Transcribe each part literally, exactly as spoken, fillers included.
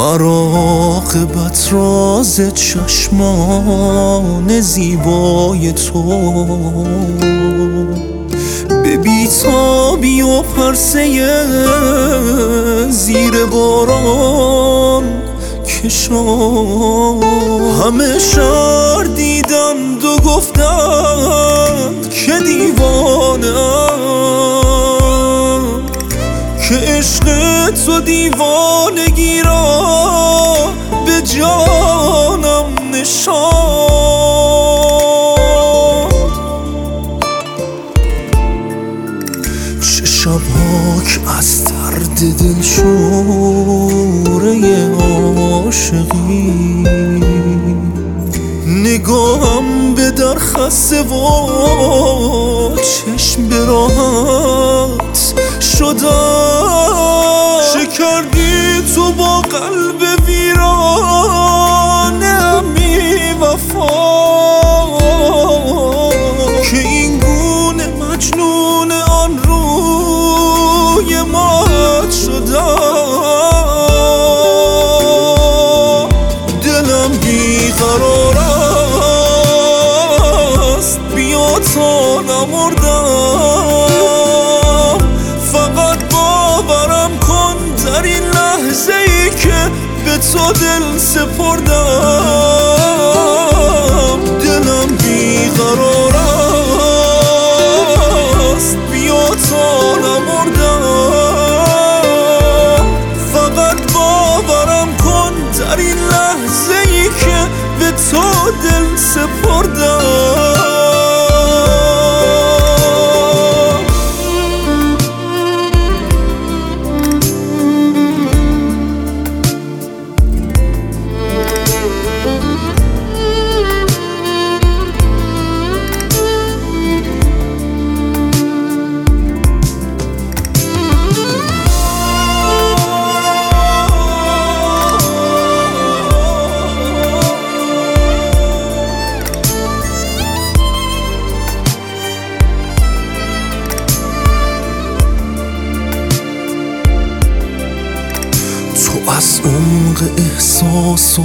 عراقبت راز چشمان زیبای تو به بیتابی و پرسه زیر باران کشان. همه شهر دیدند و گفتند که دیوانه‌ام، که عشق تو دیوانگی را به جانم نشاند. چه شبها که از درد دل شوره عاشقی نگاهم به در خسته و چشم به راحت شدم. چه کردی تو با قلب ویرانم بی وفا که این گونه مجنون آن روی مات شدم. دلم بیقرار است بیا تا نمردم، فقط باورم کن در این لحظه ای که به تو دل سپردم. دلم بیقرار است بیا تا نمردم، فقط باورم کن در این لحظه ای که به تو دل سپردم. تو از عمق احساس و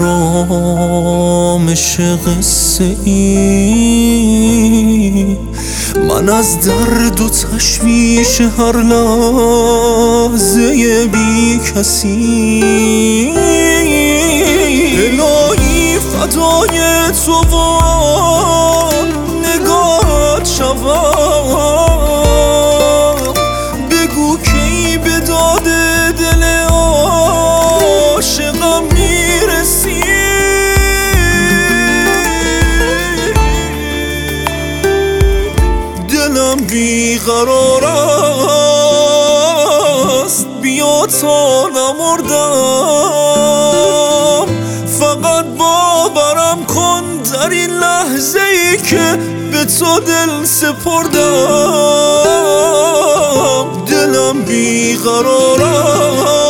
آرامش قصه ای، من از درد و تشویش هر لحظه بی کسی. الهی فدای تو و نگاهت شوم، بگو کی به داد دل عاشقم میرسی. دلم بیقرار است بیا تا نمردم، فقط باورم کن در این لحظه ای که به تو دل سپردم. دلم بیقرار است